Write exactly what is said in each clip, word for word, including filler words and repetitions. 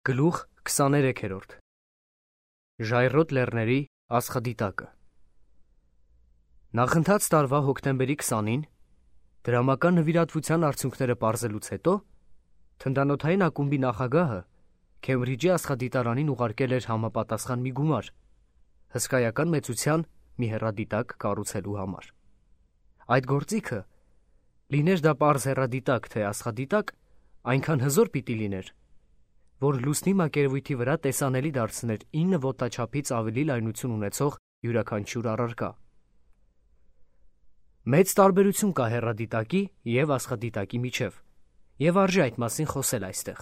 Գլուխ քսաներեքերորդ Ժայռոտ լեռների աստղադիտակը Նախընթաց տարվա հոկտեմբերի քսանին դրամական նվիրատվության արդյունքները պարզելուց հետո Թնդանոթային ակումբի նախագահը Քեմբրիջի աստղադիտարանին ուղարկել էր համապատասխան մի գումար հսկայական մեծության մի հեռադիտակ կառուցելու համար։ Այդ գործիքը, լիներ դա պարզ հեռադիտակ թե աստղադիտակ, այնքան հզոր պիտի լիներ, որ լուսնի մակերևույթի վրա տեսանելի դարձներ ինը ոտնաչափից ավելի լայնություն ունեցող յուրաքանչյուր առարկա։ Մեծ տարբերություն կա հեռադիտակի և աստղադիտակի միջև, և արժի այդ մասին խոսել այստեղ։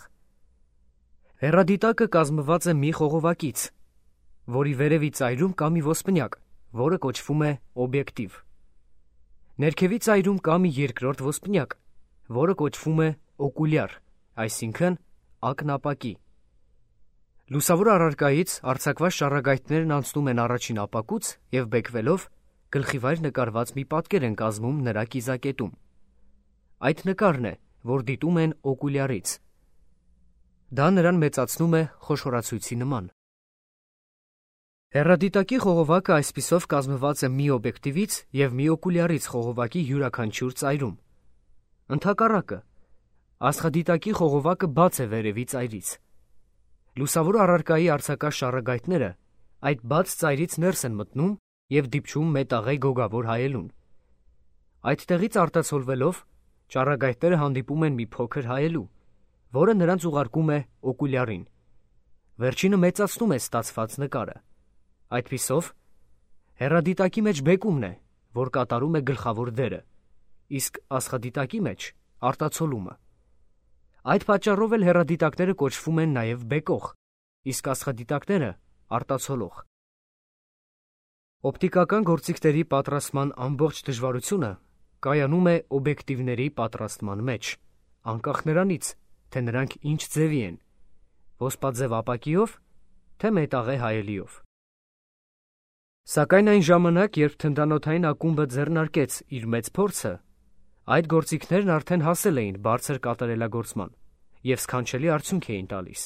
Հեռադիտակը կազմված է մի խողովակից, որի վերևի ծայրում կա մի ոսպնյակ, որը կոչվում է օբյեկտիվ։ Ներքևի ծայրում կա մի երկրորդ ոսպնյակ, որը կոչվում է օկուլյար, այսինքն ակնապակի։ Լուսավոր առարկայից արձակված շառագայթներն անցնում են առաջին ապակուց և բեկվելով գլխիվայր նկարված մի պատկեր են կազմում նրա կիզակետում։ Այդ նկարն է, որ դիտում են օկուլյարից։ Դա նրան մեծացնում է խոշորացույցի նման։ Հեռադիտակի խողովակը այսպիսով կազմված է մի օբյեկտիվից և մի օկուլյարից խողովակի յուրաքանչյուր ծայրում։ Ընդհակառակը, աստղադիտակի խողովակը բաց է վերևի ծայրից։ Լուսավոր առարկայի արձակած շառագայթները այդ բաց ծայրից ներս են մտնում և դիպչում մետաղե գոգավոր հայելուն։ Այդտեղից արտացոլվելով, ճառագայթները հանդիպում են մի փոքր հայելու, որը նրանց ուղարկում է օկուլյարին։ Վերջինը մեծացնում է ստացված նկարը։ Այդպիսով, հեռադիտակի մեջ բեկումն է, որ կատարում է գլխավոր դերը, իսկ աստղադիտակի մեջ արտացոլումը։ Այդ պատճառով էլ հեռադիտակները կոչվում են նաև բեկող, իսկ աստղադիտակները արտացոլող։ Օպտիկական գործիքների պատրաստման ամբողջ դժվարությունը կայանում է օբյեկտիվների պատրաստման մեջ, անկախ նրանից, թե նրանք ինչ ձևի են՝ ոսպաձև ապակիով, թե մետաղե հայելիով։ Սակայն այն ժամանակ, երբ Թնդանոթային ակումբը ձեռնարկեց իր մեծ փորձը, այդ գործիքներն արդեն հասել էին բարձր կատարելագործման և սքանչելի արդյունք էին տալիս։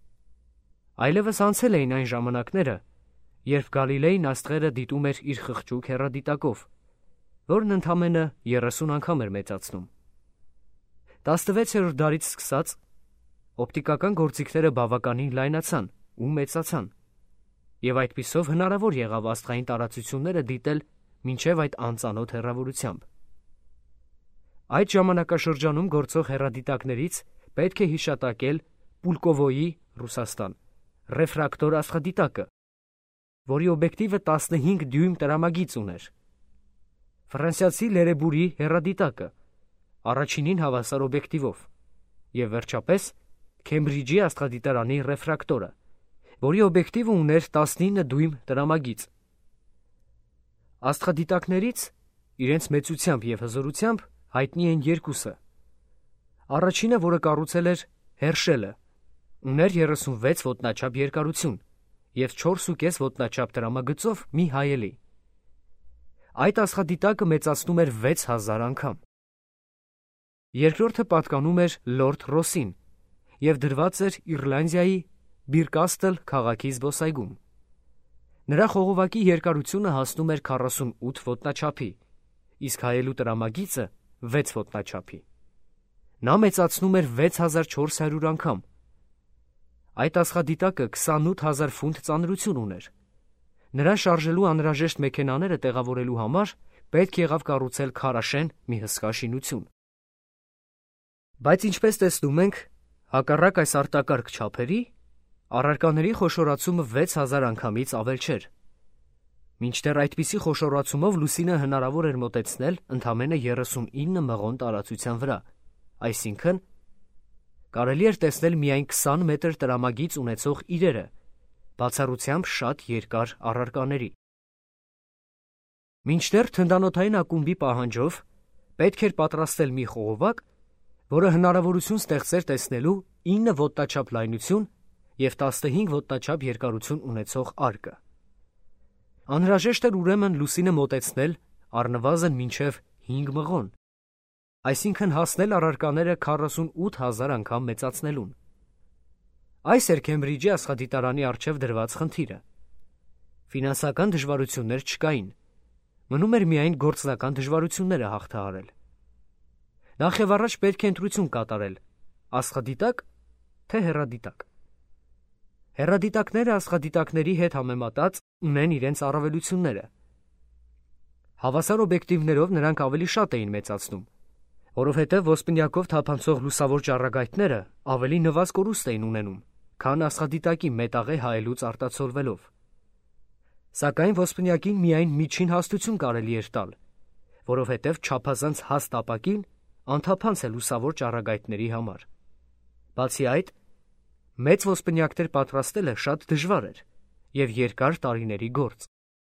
Այլևս անցել էին այն ժամանակները, երբ Գալիլեին աստղերը դիտում էր իր խղճուկ հեռադիտակով, որն ընդամենը երեսուն անգամ էր մեծացնում։ տասնվեցերորդ դարից սկսած օպտիկական գործիքները բավականին լայնացան ու մեծացան, և այդպիսով հնարավոր եղավ աստղային տարածությունները դիտել մինչև այդ անծանոթ հեռավորությամբ։ Այդ ժամանակաշրջանում գործող հեռադիտակներից պետք է հիշատակել Պուլկովոյի (Ռուսաստան) ռեֆրակտոր աստղադիտակը, որի օբյեկտիվը տասնհինգ դյույմ տրամագիծ ուներ, ֆրանսիացի Լերեբուրի հեռադիտակը, առաջինին հավասար օբյեկտիվով, և վերջապես Քեմբրիջի աստղադիտարանի ռեֆրակտորը, որի օբյեկտիվը ուներ տասնինը դյույմ տրամագիծ։ Աստղադիտակներից իրենց մեծությամբ և հզորությամբ հայտնի են երկուսը։ Առաջինը, որը կառուցել էր Հերշելը, ուներ երեսունվեց ոտնաչափ երկարություն և չորսուկես ոտնաչափ տրամագծով մի հայելի։ Այդ աստղադիտակը մեծացնում էր վեց հազար անգամ։ Երկրորդը պատկանում էր լորդ Ռոսին և դրված էր Իռլանդիայի Բիրկաստլ քաղաքի զբոսայգում։ Նրա խողովակի երկարությունը հասնում էր քառասունութ ոտնաչափի, իսկ հայելու տրամագիծը վեց ոտնաչափի։ Նա մեծացնում էր վեց հազար չորս հարյուր անգամ։ Այդ աստղադիտակը քսանութ հազար ֆունտ ծանրություն ուներ։ Նրան շարժելու անհրաժեշտ մեքենաները տեղավորելու համար պետք եղավ կառուցել քարաշեն մի հսկա շինություն։ Բայց ինչպես տեսնում ենք, հակառակ այս արտակարգ չափերի, առարկաների խոշորացումը վեց հազար անգամից ավել չէր։ Մինչդեռ այդպիսի խոշորացումով լուսինը հնարավոր էր մոտեցնել ընդամենը երեսունինը մղոն տարածության վրա, այսինքն կարելի էր տեսնել միայն քսան մետր տրամագիծ ունեցող իրերը, բացառությամբ շատ երկար առարկաների։ Մինչդեռ Թնդանոթային ակումբի պահանջով պետք էր պատրաստել մի խողովակ, որը հնարավորություն ստեղծեր տեսնելու ինը ոտնաչափ լայնություն և տասնհինգ ոտնաչափ երկարություն ունեցող արկը։ Անհրաժեշտ էր ուրեմն լուսինը մոտեցնել առնվազն մինչև հինգ մղոն, այսինքն հասնել առարկաները քառասունութ հազար անգամ մեծացնելուն։ Այս էր Քեմբրիջի աստղադիտարանի առջև դրված խնդիրը։ Ֆինանսական դժվարություններ չկային, մնում էր միայն գործնական դժվարությունները հաղթահարել։ Նախևառաջ պետք է ընտրություն կատարել՝ աստղադիտակ թե հեռադիտակ։ Հեռադիտակները աստղադիտակների հետ համեմատած ունեն իրենց առավելությունները։ Հավասար օբյեկտիվներով նրանք ավելի շատ էին մեծացնում, որովհետև ոսպնյակով թափանցող լուսավոր ճառագայթները ավելի նվազ կորուստ էին ունենում, քան աստղադիտակի մետաղե հայելուց արտացոլվելով։ Սակայն ոսպնյակին միայն միջին հաստություն կարելի էր տալ, որովհետև չափազանց հաստ ապակին անթափանց է լուսավոր ճառագայթների համար։ Բացի այդ, մեծ ոսպնյակներ պատրաստելը շատ դժվար էր և երկար տարիների գործ։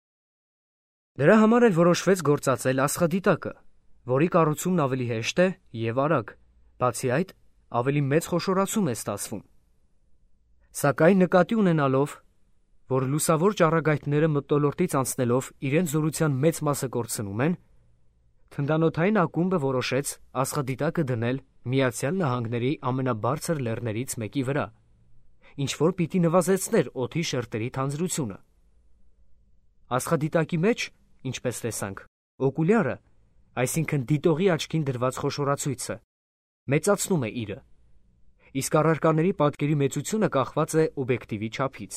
Դրա համար էլ որոշվեց գործածել աստղադիտակը, որի կառուցումն ավելի հեշտ է և արագ, բացի այդ, ավելի մեծ խոշորացում է ստացվում։ Սակայն նկատի ունենալով, որ լուսավոր ճառագայթները մթնոլորտից անցնելով իրենց զորության մեծ մասը կորցնում են, թնդանոթային ակումբը որոշեց աստղադիտակը դնել Միացյալ Նահանգների ամենաբարձր լեռներից մեկի վրա, ինչ որ պիտի նվազեցներ օդի շերտերի թանձրությունը։ Աստղադիտակի մեջ, ինչպես տեսանք, օկուլյարը, այսինքն դիտողի աչքին դրված խոշորացույցը, մեծացնում է իրը, իսկ առարկաների պատկերի մեծությունը կախված է օբյեկտիվի չափից։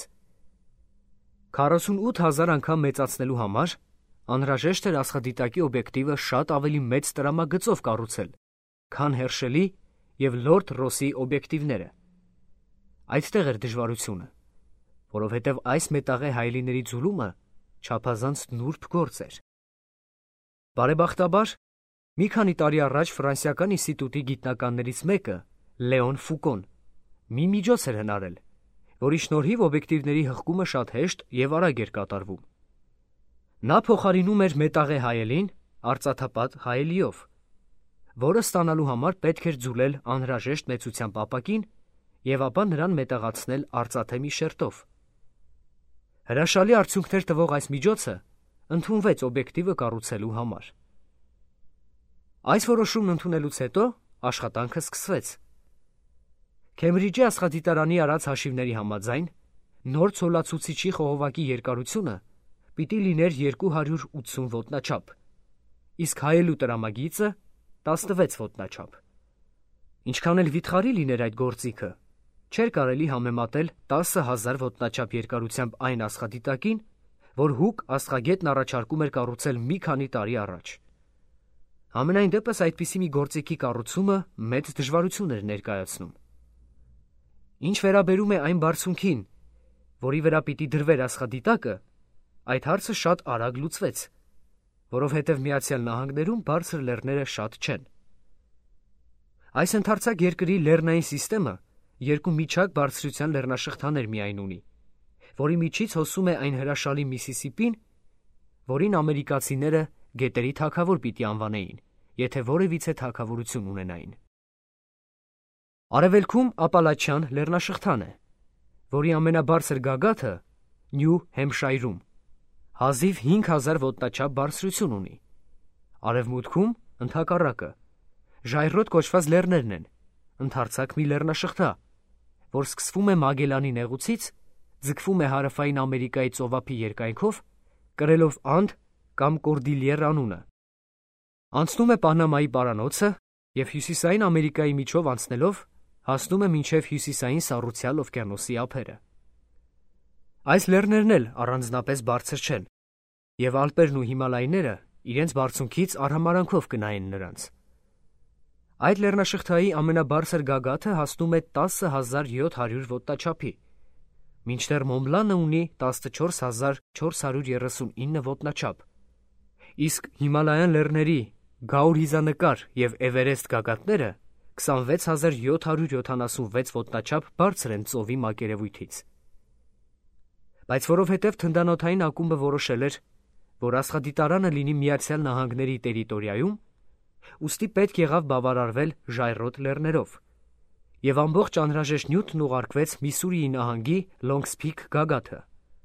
քառասունութ հազար անգամ մեծացնելու համար անհրաժեշտ էր աստղադիտակի օբյեկտիվը շատ ավելի մեծ տրամագծով կառուցել, քան Հերշելի և Լորդ Ռոսի օբյեկտիվները։ Այդտեղ էր դժվարությունը, որովհետև այս մետաղե հայելիների ձուլումը չափազանց նուրբ գործ էր։ Բարեբախտաբար, մի քանի տարի առաջ Ֆրանսիական ինստիտուտի գիտնականներից մեկը, Լեոն Ֆուկոն, մի միջոց էր հնարել, որի շնորհիվ օբյեկտիվների հղկումը շատ հեշտ և արագ էր կատարվում։ Նա փոխարինում էր մետաղե հայելին արծաթապատ հայելիով, որը ստանալու համար պետք էր ձուլել անհրաժեշտ մեծությամբ ապակին և ապա նրան մետաղացնել արծաթե մի շերտով։ Հրաշալի արդյունքներ տվող այս միջոցը ընդունվեց օբյեկտիվը կառուցելու համար։ Այս որոշումն ընդունելուց հետո աշխատանքը սկսվեց։ Քեմբրիջի աստղադիտարանի արած հաշիվների համաձայն, նոր ցոլացուցիչի խողովակի երկարությունը պիտի լիներ երկու հարյուր ութսուն ոտնաչափ, իսկ հայելու տրամագիծը տասնվեց ոտնաչափ։ Ինչքան էլ վիթխարի լիներ այդ գործիքը, չէր կարելի համեմատել տասը հազար ոտնաչափ երկարությամբ այն աստղադիտակին, որ Հուկ աստղագետն առաջարկում էր կառուցել մի քանի տարի առաջ։ Համենայն դեպս այդպիսի մի գործիքի կառուցումը մեծ դժվարություն էր ներկայացնում։ Ինչ վերաբերում է այն բարձունքին, որի վրա պիտի դրվեր աստղադիտակը, այդ հարցը շատ արագ լուծվեց, որովհետև Միացյալ Նահանգներում բարձր լեռները շատ չեն։ Այս ընդարձակ երկրի լեռնային սիստեմը երկու միջակ բարձրության լեռնաշղթաներ միայն ունի, որի միջից հոսում է այն հրաշալի Միսիսիպին, որին ամերիկացիները գետերի թագավոր պիտի անվանեին, եթե որևիցե թագավորություն ունենային։ Արևելքում Ապալաչյան լեռնաշղթան է, որի ամենաբարձր գագաթը Նյու Հեմփշայրում հազիվ հինգ հազար ոտնաչափ բարձրություն ունի։ Արևմուտքում ընդհակառակը ժայռոտ կոչված լեռներն են, ընդարձակ մի լեռնաշղթա, որ սկսվում է Մագելանի նեղուցից, ձգվում է հարավային Ամերիկայի ծովափի երկայնքով, կրելով Անդ կամ Կորդիլյեր անունը։ Անցնում է Պանամայի պարանոցը և հյուսիսային Ամերիկայի միջով անցնելով հասնում է մինչև հյուսիսային Սառուցյալ օվկիանոսի ափերը։ Այս լեռներն էլ առանձնապես բարձր չեն, և Ալպերն ու Հիմալայները իրենց բարձունքից արհամարհանքով կնայեն նրանց։ Այդ լեռնաշղթայի ամենաբարձր գագաթը հասնում է տասը հազար յոթ հարյուր ոտնաչափի, մինչդեռ Մոնբլանը ունի տասնչորս հազար չորս հարյուր երեսունինը ոտնաչափ, իսկ Հիմալայան լեռների Գաուրհիզանկար և Էվերեստ գագաթները քսանվեց հազար յոթ հարյուր յոթանասունվեց ոտնաչափ բարձր են ծովի մակերևույթից։ Բայց որովհետև թնդանոթային ակումբը որոշել էր, որ աստղադիտարանը լինի Միացյալ Նահանգների տերիտորիայում, ուստի պետք եղավ բավարարվել ժայռոտ լեռներով, և ամբողջ անհրաժեշտ նյութն ուղարկվեց Միսսուրիի նահանգի Լոնգսփիք գագաթը։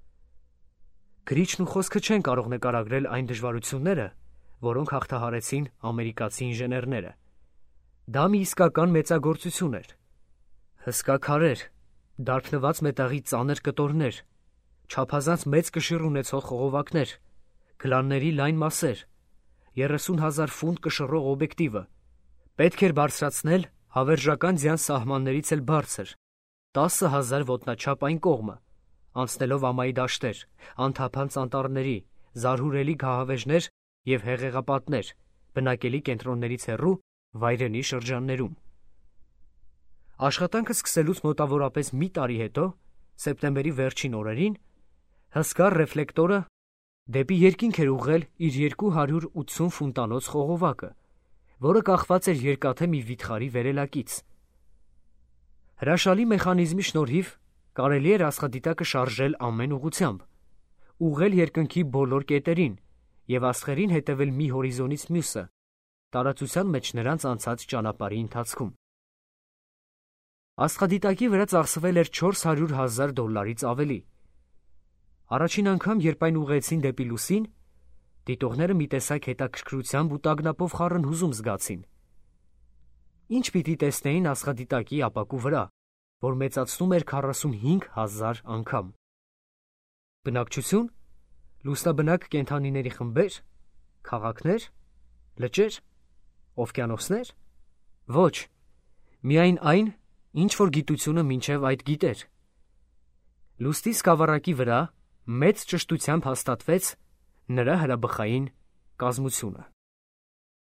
Գրիչն ու խոսքը չեն կարող նկարագրել այն դժվարությունները, որոնք հաղթահարեցին ամերիկացի ինժեներները։ Դա մի իսկական մեծագործություն էր։ Հսկա քարեր, դարբնված մետաղի ծանր կտորներ, չափազանց մեծ կշիռ ունեցող խողովակներ, գլանների լայն մասեր, երեսուն հազար ֆունտ կշռող օբյեկտիվը, պետք էր բարձրացնել հավերժական ձյան սահմաններից էլ բարձր, տասը հազար ոտնաչափ այն կողմը, անցնելով ամայի դաշտեր, անթափանց անտառների, զարհուրելի գահավեժներ և հեղեղապատներ, բնակելի կենտրոններից հեռու վայրենի շրջաններում։ Աշխատանքը սկսելուց մոտավորապես մի տարի հետո, սեպտեմբերի վերջին օրերին, հսկա ռեֆլեկտորը դեպի երկինք էր ուղղել իր երկու հարյուր ութսուն ֆունտանոց խողովակը, որը կախված էր երկաթե մի վիթխարի վերելակից։ Հրաշալի մեխանիզմի շնորհիվ կարելի էր աստղադիտակը շարժել ամեն ուղղությամբ, ուղղել երկնքի բոլոր կետերին և աստղերին հետևել մի հորիզոնից մյուսը, տարածության մեջ նրանց անցած ճանապարհի ընթացքում։ Աստղադիտակի վրա ծախսվել էր չորս հարյուր հազար դոլարից ավելի։ Առաջին անգամ, երբ այն ուղղեցին դեպի լուսին, դիտողները մի տեսակ հետաքրքրությամբ ու տագնապով խառնհուզում զգացին։ Ինչ պիտի տեսնեին աստղադիտակի ապակու վրա, որ մեծացնում էր քառասունհինգ հազար անգամ։ Բնակչություն, լուսնաբնակ կենդանիների խմբեր, քաղաքներ, լճեր, օվկիանոսներ։ Ոչ, միայն այն, ինչ որ գիտությունը մինչև այդ գիտեր։ Լուսնի սկավառակի վրա մեծ ճշտությամբ հաստատվեց նրա հրաբխային կազմությունը։